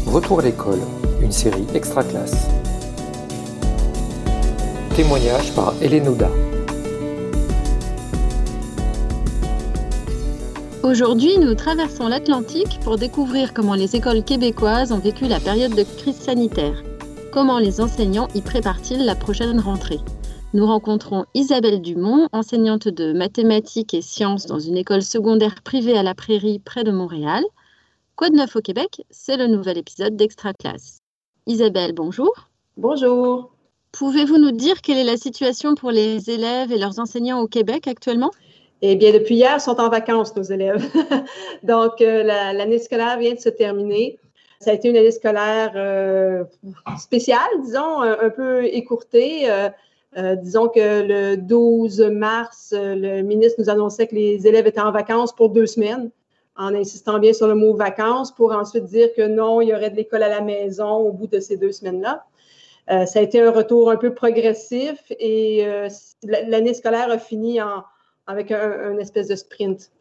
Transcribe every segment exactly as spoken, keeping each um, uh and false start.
Retour à l'école, une série extra classe. Témoignage par Hélène Ouda. Aujourd'hui, nous traversons l'Atlantique pour découvrir comment les écoles québécoises ont vécu la période de crise sanitaire. Comment les enseignants y préparent-ils la prochaine rentrée? Nous rencontrons Isabelle Dumont, enseignante de mathématiques et sciences dans une école secondaire privée à la Prairie près de Montréal. Quoi de neuf au Québec? C'est le nouvel épisode d'Extra Classe. Isabelle, bonjour. Bonjour. Pouvez-vous nous dire quelle est la situation pour les élèves et leurs enseignants au Québec actuellement? Eh bien, depuis hier, ils sont en vacances, nos élèves. Donc, euh, la, l'année scolaire vient de se terminer. Ça a été une année scolaire euh, spéciale, disons, un, un peu écourtée. Euh, euh, disons que le douze mars, le ministre nous annonçait que les élèves étaient en vacances pour deux semaines, en insistant bien sur le mot vacances, pour ensuite dire que non, il y aurait de l'école à la maison au bout de ces deux semaines-là. Euh, ça a été un retour un peu progressif et euh, l'année scolaire a fini en, avec un, un espèce de sprint.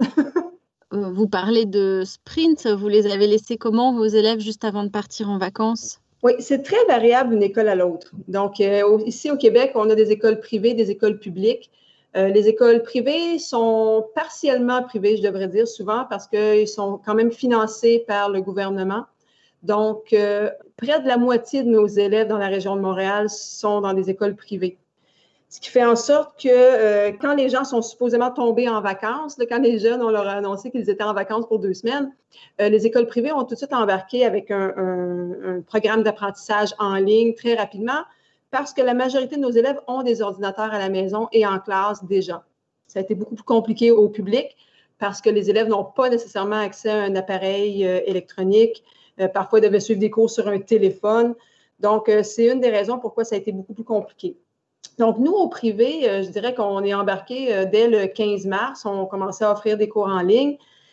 Vous parlez de sprint, vous les avez laissés comment, vos élèves, juste avant de partir en vacances? Oui, c'est très variable d'une école à l'autre. Donc, euh, ici au Québec, on a des écoles privées, des écoles publiques. Euh, les écoles privées sont partiellement privées, je devrais dire souvent, parce qu'ils sont quand même financés par le gouvernement. Donc, euh, près de la moitié de nos élèves dans la région de Montréal sont dans des écoles privées. Ce qui fait en sorte que euh, quand les gens sont supposément tombés en vacances, là, quand les jeunes, on leur a annoncé qu'ils étaient en vacances pour deux semaines, euh, les écoles privées ont tout de suite embarqué avec un, un, un programme d'apprentissage en ligne très rapidement parce que la majorité de nos élèves ont des ordinateurs à la maison et en classe déjà. Ça a été beaucoup plus compliqué au public parce que les élèves n'ont pas nécessairement accès à un appareil euh, électronique. Euh, parfois, ils devaient suivre des cours sur un téléphone. Donc, euh, c'est une des raisons pourquoi ça a été beaucoup plus compliqué. Donc, nous, au privé, euh, je dirais qu'on est embarqué euh, dès le quinze mars. On commençait à offrir des cours en ligne.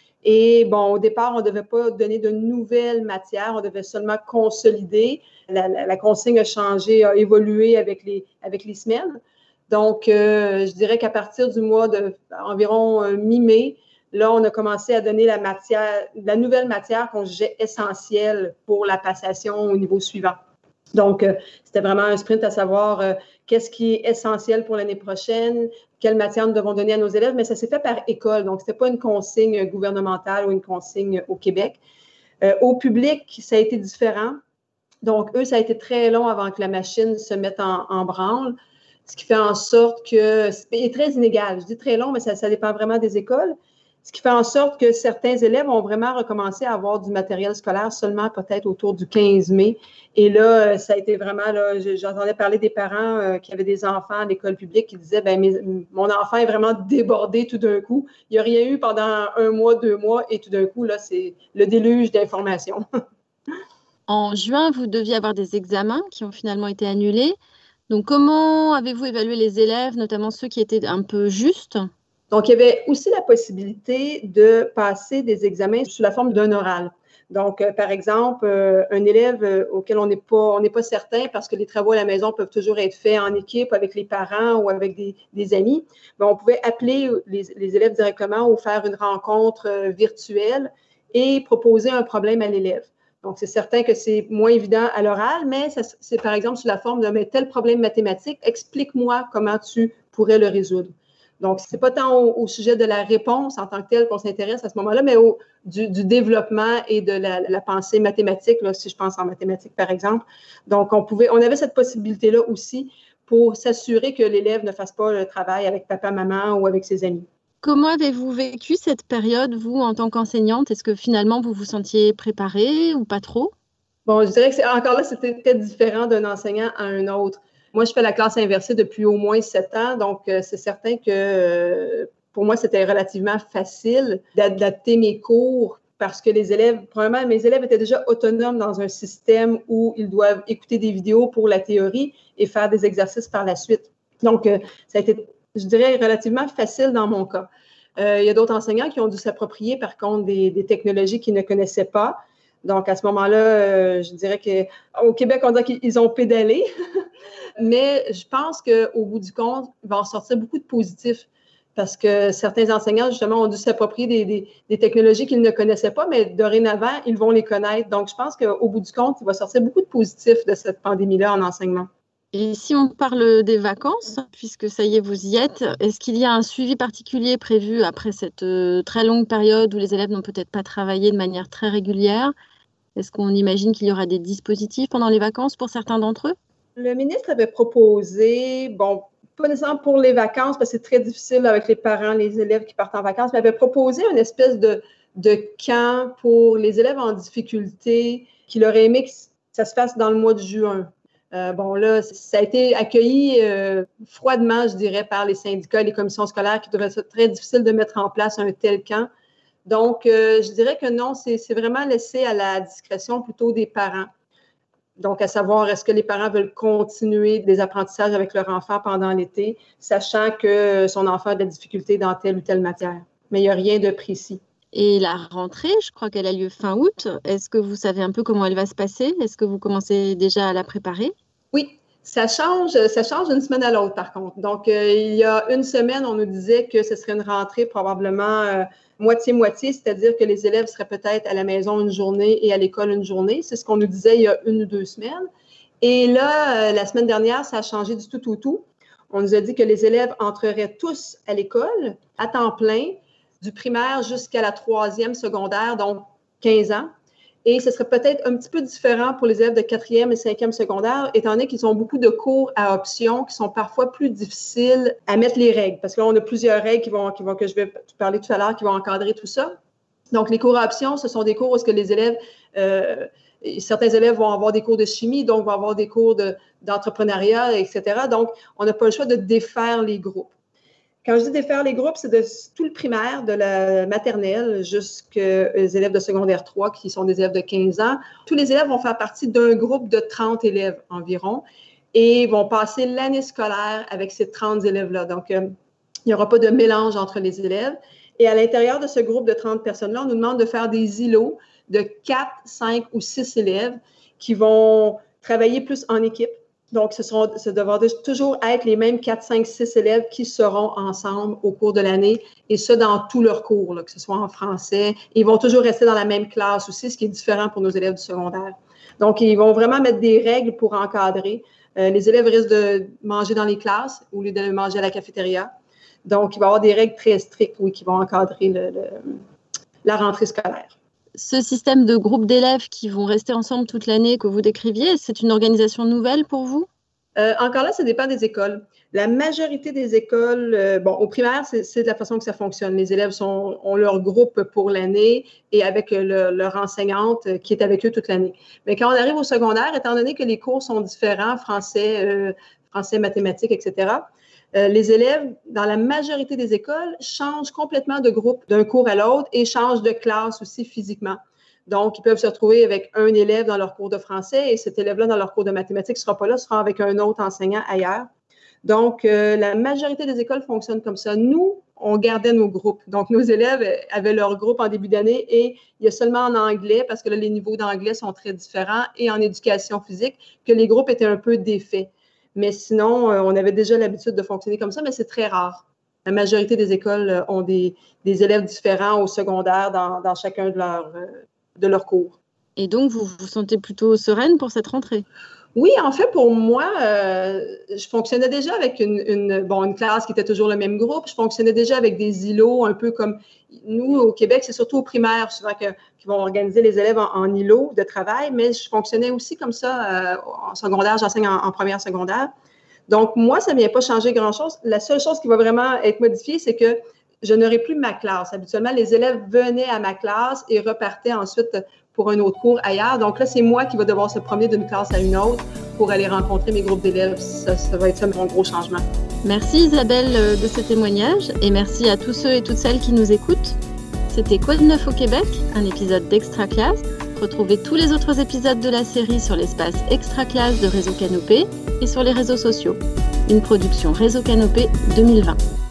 Et bon, au départ, on ne devait pas donner de nouvelles matières. On devait seulement consolider. La, la, la consigne a changé, a évolué avec les, avec les semaines. Donc, euh, je dirais qu'à partir du mois de environ euh, mi-mai, là, on a commencé à donner la matière, la nouvelle matière qu'on jugeait essentielle pour la passation au niveau suivant. Donc, euh, c'était vraiment un sprint à savoir euh, qu'est-ce qui est essentiel pour l'année prochaine, quelle matière nous devons donner à nos élèves, mais ça s'est fait par école, donc ce n'était pas une consigne gouvernementale ou une consigne au Québec. Euh, au public, ça a été différent. Donc, eux, ça a été très long avant que la machine se mette en, en branle, ce qui fait en sorte que c'est très inégal. Je dis très long, mais ça, ça dépend vraiment des écoles. Ce qui fait en sorte que certains élèves ont vraiment recommencé à avoir du matériel scolaire seulement peut-être autour du quinze mai. Et là, ça a été vraiment, là, j'entendais parler des parents euh, qui avaient des enfants à l'école publique qui disaient, ben, mes, mon enfant est vraiment débordé tout d'un coup. Il n'y a rien eu pendant un mois, deux mois, et tout d'un coup, là, c'est le déluge d'informations. En juin, vous deviez avoir des examens qui ont finalement été annulés. Donc, comment avez-vous évalué les élèves, notamment ceux qui étaient un peu justes? Donc, il y avait aussi la possibilité de passer des examens sous la forme d'un oral. Donc, euh, par exemple, euh, un élève euh, auquel on n'est pas, on n'est pas certain parce que les travaux à la maison peuvent toujours être faits en équipe avec les parents ou avec des, des amis, bien, on pouvait appeler les, les élèves directement ou faire une rencontre euh, virtuelle et proposer un problème à l'élève. Donc, c'est certain que c'est moins évident à l'oral, mais ça, c'est par exemple sous la forme de mais tel problème mathématique, explique-moi comment tu pourrais le résoudre. Donc, ce n'est pas tant au, au sujet de la réponse en tant que telle qu'on s'intéresse à ce moment-là, mais au, du, du développement et de la, la pensée mathématique, là, si je pense en mathématiques, par exemple. Donc, on pouvait, on avait cette possibilité-là aussi pour s'assurer que l'élève ne fasse pas le travail avec papa, maman ou avec ses amis. Comment avez-vous vécu cette période, vous, en tant qu'enseignante? Est-ce que finalement, vous vous sentiez préparée ou pas trop? Bon, je dirais que c'est, encore là, c'était très différent d'un enseignant à un autre. Moi, je fais la classe inversée depuis au moins sept ans, donc euh, c'est certain que euh, pour moi, c'était relativement facile d'adapter mes cours parce que les élèves, probablement, mes élèves étaient déjà autonomes dans un système où ils doivent écouter des vidéos pour la théorie et faire des exercices par la suite. Donc, euh, ça a été, je dirais, relativement facile dans mon cas. Euh, il y a d'autres enseignants qui ont dû s'approprier, par contre, des, des technologies qu'ils ne connaissaient pas. Donc, à ce moment-là, euh, je dirais qu'au Québec, on dirait qu'ils ont pédalé. Mais je pense qu'au bout du compte, il va en sortir beaucoup de positifs. parce que certains enseignants, justement, ont dû s'approprier des, des, des technologies qu'ils ne connaissaient pas, mais dorénavant, ils vont les connaître. Donc, je pense qu'au bout du compte, il va sortir beaucoup de positifs de cette pandémie-là en enseignement. Et si on parle des vacances, puisque ça y est, vous y êtes, est-ce qu'il y a un suivi particulier prévu après cette euh, très longue période où les élèves n'ont peut-être pas travaillé de manière très régulière? Est-ce qu'on imagine qu'il y aura des dispositifs pendant les vacances pour certains d'entre eux? Le ministre avait proposé, bon, pas nécessairement pour les vacances, parce que c'est très difficile avec les parents, les élèves qui partent en vacances, mais avait proposé une espèce de, de camp pour les élèves en difficulté qu'il aurait aimé que ça se fasse dans le mois de juin. Euh, bon, là, ça a été accueilli euh, froidement, je dirais, par les syndicats et les commissions scolaires qui trouvaient ça très difficile de mettre en place un tel camp. Donc, euh, je dirais que non, c'est, c'est vraiment laissé à la discrétion plutôt des parents. Donc, à savoir, est-ce que les parents veulent continuer des apprentissages avec leur enfant pendant l'été, sachant que son enfant a de la difficulté dans telle ou telle matière. Mais il n'y a rien de précis. Et la rentrée, je crois qu'elle a lieu fin août. Est-ce que vous savez un peu comment elle va se passer? Est-ce que vous commencez déjà à la préparer? Oui, ça change, ça change d'une semaine à l'autre, par contre. Donc, euh, il y a une semaine, on nous disait que ce serait une rentrée probablement euh, moitié-moitié, c'est-à-dire que les élèves seraient peut-être à la maison une journée et à l'école une journée. C'est ce qu'on nous disait il y a une ou deux semaines. Et là, euh, la semaine dernière, ça a changé du tout au tout. On nous a dit que les élèves entreraient tous à l'école à temps plein, du primaire jusqu'à la troisième secondaire, donc quinze ans. Et ce serait peut-être un petit peu différent pour les élèves de quatrième et cinquième secondaire, étant donné qu'ils ont beaucoup de cours à option qui sont parfois plus difficiles à mettre les règles. Parce que là, on a plusieurs règles qui vont, qui vont, que je vais parler tout à l'heure, qui vont encadrer tout ça. Donc, les cours à option, ce sont des cours où est-ce que les élèves, euh, certains élèves vont avoir des cours de chimie, donc vont avoir des cours de, d'entrepreneuriat, et cetera. Donc, on n'a pas le choix de défaire les groupes. Quand je dis défaire les groupes, c'est de tout le primaire, de la maternelle jusqu'aux élèves de secondaire trois, qui sont des élèves de quinze ans. Tous les élèves vont faire partie d'un groupe de trente élèves environ et vont passer l'année scolaire avec ces trente élèves-là. Donc, euh, il n'y aura pas de mélange entre les élèves. Et à l'intérieur de ce groupe de trente personnes-là, on nous demande de faire des îlots de quatre, cinq ou six élèves qui vont travailler plus en équipe. Donc, ce seront, ça devra toujours être les mêmes quatre, cinq, six élèves qui seront ensemble au cours de l'année, et ça dans tous leurs cours, là, que ce soit en français. Et ils vont toujours rester dans la même classe aussi, ce qui est différent pour nos élèves du secondaire. Donc, ils vont vraiment mettre des règles pour encadrer. Euh, les élèves risquent de manger dans les classes au lieu de manger à la cafétéria. Donc, il va y avoir des règles très strictes, oui, qui vont encadrer le, le, la rentrée scolaire. Ce système de groupes d'élèves qui vont rester ensemble toute l'année que vous décriviez, c'est une organisation nouvelle pour vous? Euh, encore là, ça dépend des écoles. La majorité des écoles, euh, bon, au primaire, c'est, c'est de la façon que ça fonctionne. Les élèves sont, ont leur groupe pour l'année et avec le, leur enseignante qui est avec eux toute l'année. Mais quand on arrive au secondaire, étant donné que les cours sont différents, français, euh, français, mathématiques, et cetera, euh, les élèves, dans la majorité des écoles, changent complètement de groupe d'un cours à l'autre et changent de classe aussi physiquement. Donc, ils peuvent se retrouver avec un élève dans leur cours de français et cet élève-là, dans leur cours de mathématiques, ne sera pas là, sera avec un autre enseignant ailleurs. Donc, euh, la majorité des écoles fonctionnent comme ça. Nous, on gardait nos groupes. Donc, nos élèves avaient leur groupe en début d'année et il y a seulement en anglais, parce que là, les niveaux d'anglais sont très différents, et en éducation physique, que les groupes étaient un peu défaits. Mais sinon, euh, on avait déjà l'habitude de fonctionner comme ça, mais c'est très rare. La majorité des écoles ont des, des élèves différents au secondaire dans, dans chacun de leurs... Euh, de leur cours. Et donc, vous vous sentez plutôt sereine pour cette rentrée? Oui, en fait, pour moi, euh, je fonctionnais déjà avec une, une, bon, une classe qui était toujours le même groupe. Je fonctionnais déjà avec des îlots, un peu comme nous, au Québec, c'est surtout au primaire, souvent que, qui vont organiser les élèves en, en îlots de travail, mais je fonctionnais aussi comme ça euh, en secondaire, j'enseigne en, en première secondaire. Donc, moi, ça ne vient pas changer grand-chose. La seule chose qui va vraiment être modifiée, c'est que je n'aurai plus ma classe. Habituellement, les élèves venaient à ma classe et repartaient ensuite pour un autre cours ailleurs. Donc là, c'est moi qui va devoir se promener d'une classe à une autre pour aller rencontrer mes groupes d'élèves. Ça, ça va être ça mon gros changement. Merci Isabelle de ce témoignage et merci à tous ceux et toutes celles qui nous écoutent. C'était Quoi de neuf au Québec, un épisode d'Extra Classe. Retrouvez tous les autres épisodes de la série sur l'espace Extra Classe de Réseau Canopé et sur les réseaux sociaux. Une production Réseau Canopé deux mille vingt.